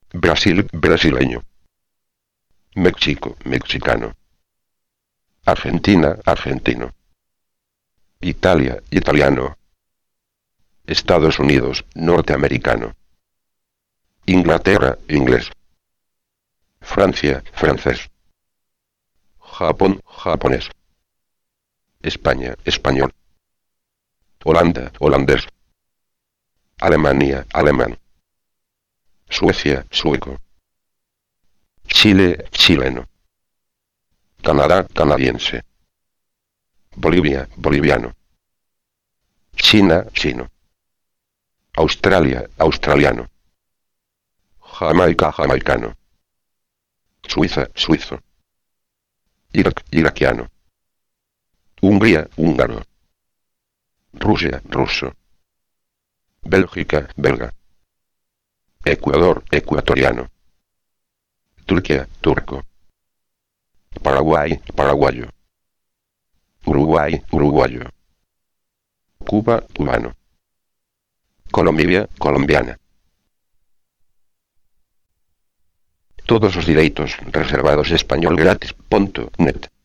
Brasil, brasileño. México, mexicano. Argentina, argentino. Italia, italiano. Estados Unidos, norteamericano. Inglaterra, inglés. Francia, francés. Japón, japonés. España, español. Holanda, holandés. Alemania, alemán. Suecia, sueco. Chile, chileno. Canadá, canadiense. Bolivia, boliviano. China, chino. Australia, australiano. Jamaica, jamaicano. Suiza, suizo. Irak, iraquiano. Hungría, húngaro. Rusia, ruso. Bélgica, belga. Ecuador, ecuatoriano. Turquía, turco. Paraguay, paraguayo. Uruguay, uruguayo. Cuba, cubano. Colombia, colombiana. Todos os direitos reservados español gratis.net.